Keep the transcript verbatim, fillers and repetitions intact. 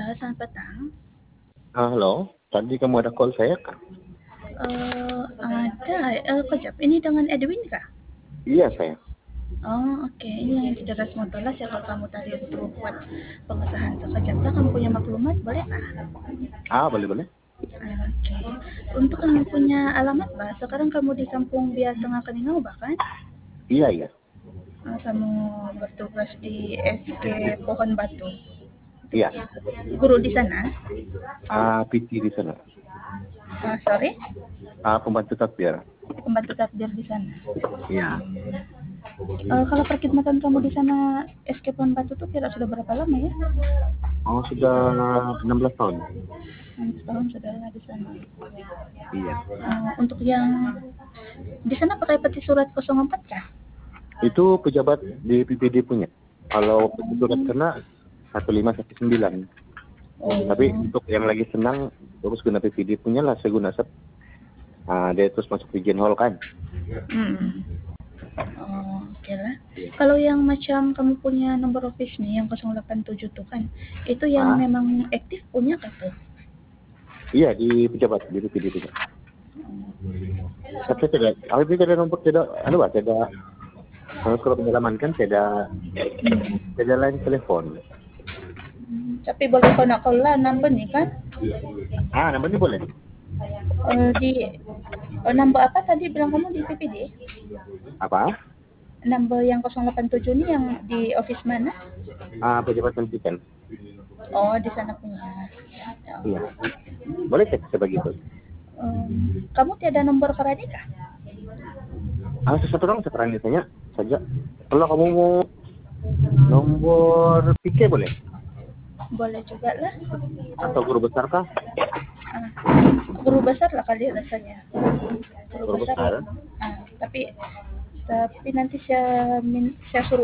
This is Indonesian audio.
Halo, selamat petang. Ah, halo, tadi kamu ada call saya kah? Eee, ada, eee, kejap, ini dengan Edwin kah? Iya saya. Oh, oke. Ini yang di Deras Motolas ya kalau kamu tadi untuk buat pengesahan sekejap lah kamu punya maklumat, boleh kah? Ah, boleh boleh. Oke. Untuk kamu punya alamat Mbak, sekarang kamu di Kampung Biak Tengah Keningau bahkan? Iya iya. Eee, kamu bertugas di S K Pohon Batu. Iya. Guru di sana? Ah, P T di sana. Eee, sorry? Ah, pembantu takbir. Pembantu takbir di sana. Iya. Eee, kalau perkhidmatan kamu di sana S K Pohon Batu tuh kira sudah berapa lama ya? Oh, sudah enam belas tahun. enam tahun sudah di sana. Iya. Eee, untuk yang di sana pakai peti surat nol empat kah? Itu pejabat di P P D punya. Kalau peti surat kena satu lima satu sembilan. Oh. Tapi untuk yang lagi senang terus guna P P D punya lah saya guna sep. Ah, dia terus masuk region hall kan. Mhm. Oh, oke lah. Kalau yang macam kamu punya nomor office nih yang nol delapan tujuh tuh kan, itu yang Ah, memang aktif punya kah tuh? iya di pejabat di P P D punya. Tapi tidak, aku tidak nomor tidak, anu bah, tidak. Kalau kalau pendalaman kan tidak, tidak lain telepon. Hmm, tapi boleh kau nak call lah number nih kan? Ah, namanya boleh. Eee, di eee, number apa tadi bilang kamu di P P D? Apa? Number yang nol delapan tujuh nih yang di office mana? Ah, pejabat pendidikan. Oh, di sana punya. Iya. Boleh cek sebagai itu. Um, kamu tiada nomor Karani kah? Ah, sesuatu dong sekarang ditanya saja. Kalau kamu mau nomor P K boleh? Boleh juga lah. Atau guru besar kah? Ah, guru besar lah kali rasanya. Guru Guru besar. besar. Ah, tapi tapi nanti saya min, saya suruh